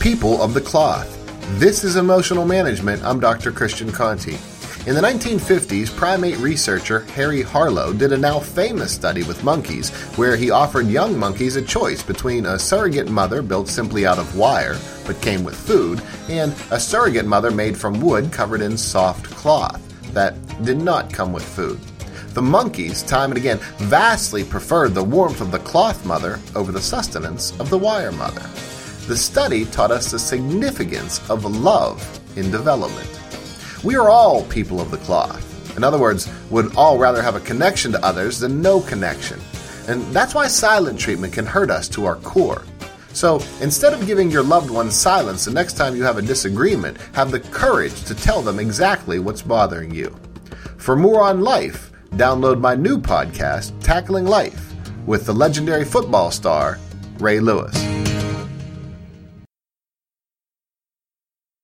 People of the cloth. This is Emotional Management. I'm Dr. Christian Conti. In the 1950s, primate researcher Harry Harlow did a now famous study with monkeys where he offered young monkeys a choice between a surrogate mother built simply out of wire but came with food and a surrogate mother made from wood covered in soft cloth that did not come with food. The monkeys, time and again, vastly preferred the warmth of the cloth mother over the sustenance of the wire mother. The study taught us the significance of love in development. We are all people of the cloth. In other words, would all rather have a connection to others than no connection. And that's why silent treatment can hurt us to our core. So instead of giving your loved ones silence the next time you have a disagreement, have the courage to tell them exactly what's bothering you. For more on life, download my new podcast, Tackling Life, with the legendary football star, Ray Lewis.